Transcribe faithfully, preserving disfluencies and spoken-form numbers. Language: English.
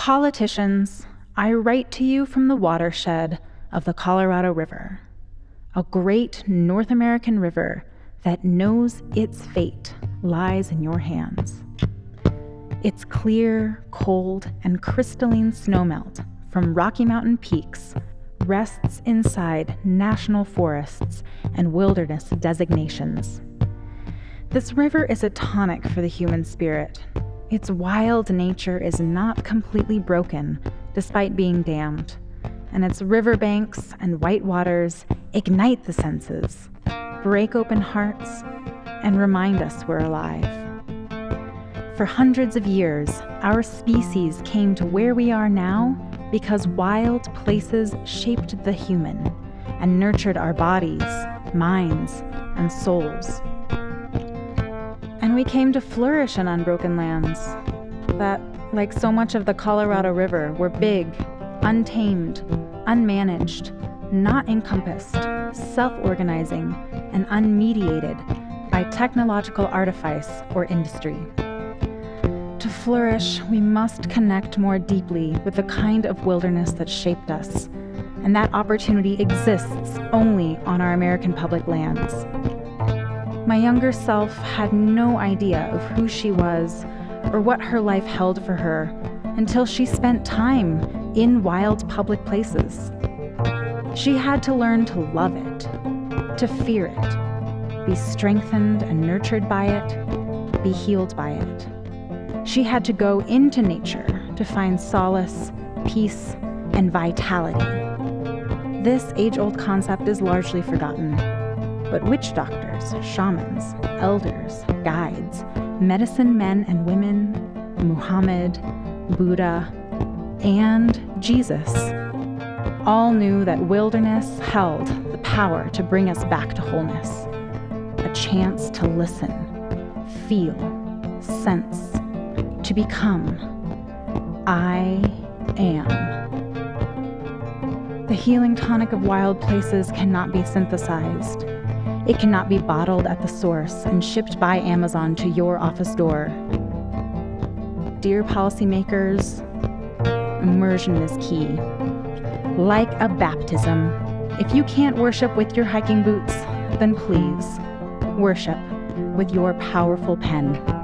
Politicians, I write to you from the watershed of the Colorado River, a great North American river that knows its fate lies in your hands. Its clear, cold, and crystalline snowmelt from Rocky Mountain peaks rests inside national forests and wilderness designations. This river is a tonic for the human spirit. Its wild nature is not completely broken despite being dammed, and its riverbanks and white waters ignite the senses, break open hearts, and remind us we're alive. For hundreds of years, our species came to where we are now because wild places shaped the human and nurtured our bodies, minds, and souls. And we came to flourish in unbroken lands that, like so much of the Colorado River, were big, untamed, unmanaged, not encompassed, self-organizing, and unmediated by technological artifice or industry. To flourish, we must connect more deeply with the kind of wilderness that shaped us, and that opportunity exists only on our American public lands. My younger self had no idea of who she was or what her life held for her until she spent time in wild public places. She had to learn to love it, to fear it, be strengthened and nurtured by it, be healed by it. She had to go into nature to find solace, peace, and vitality. This age-old concept is largely forgotten, but witch doctors, shamans, elders, guides, medicine men and women, Muhammad, Buddha, and Jesus all knew that wilderness held the power to bring us back to wholeness, a chance to listen, feel, sense, to become. I am. The healing tonic of wild places cannot be synthesized. It cannot be bottled at the source and shipped by Amazon to your office door. Dear policymakers, immersion is key. Like a baptism, if you can't worship with your hiking boots, then please worship with your powerful pen.